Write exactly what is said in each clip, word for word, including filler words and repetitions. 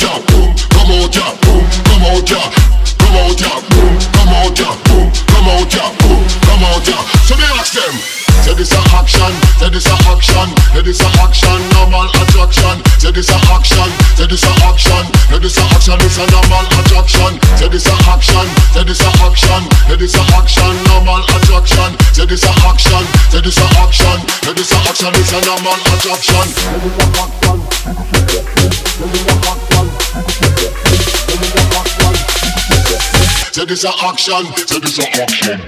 ya, boom, come out ya, boom, come out ya, come out ya, boom, come out ya, boom, come out ya, boom, come out ya. So me ask them, say this a action, say this a action, say this a action, normal attraction. Say this a action, say this a action, say this a action, it's a normal attraction. Say this a action, say this a action, say this a action, normal attraction. Say this a action, say this a action, say this a action, it's a normal attraction. Say this a action, say this a action.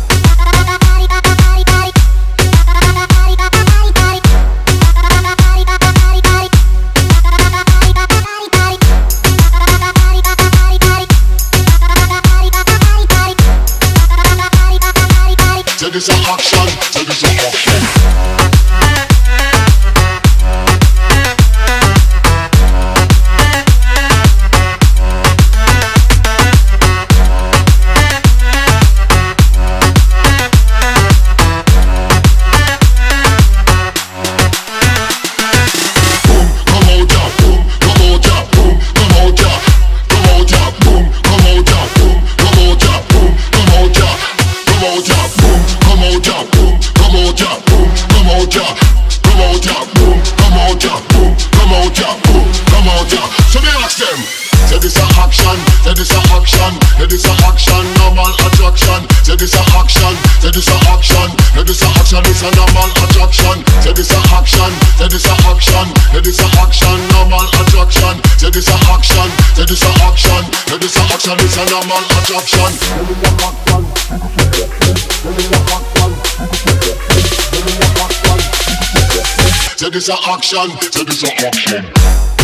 Say this a action, say this a action. Say this a action, say this a action, say this a action, normal attraction. Say this a action, say this a action, say this a action, it's a normal attraction. Say this a action, say this a action, say this a action, normal attraction. Say this a action, say this a action, say this a action, it's a normal attraction. Say this a action, say this a action.